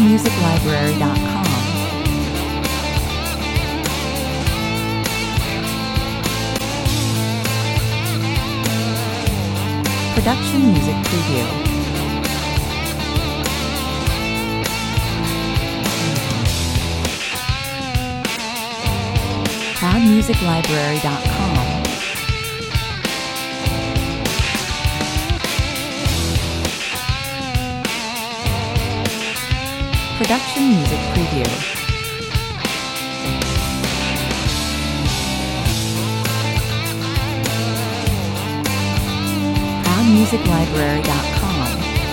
ProudMusicLibrary.com. Production Music Preview. ProudMusicLibrary.com. Production Music Preview. ProudMusicLibrary.com.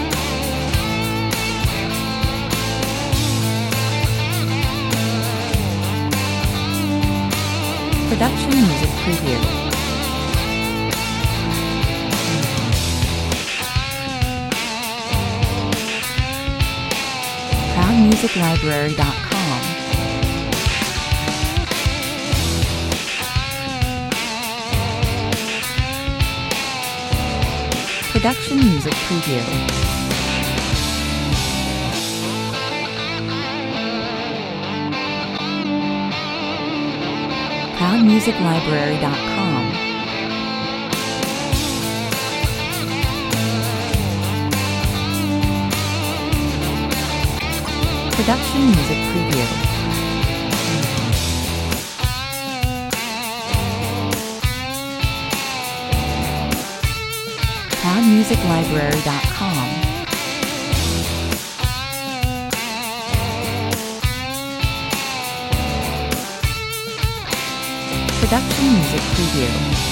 Production Music Preview. ProudMusicLibrary.com. Production Music Preview. ProudMusicLibrary.com. Production Music Preview. ProudMusicLibrary.com. Production Music Preview.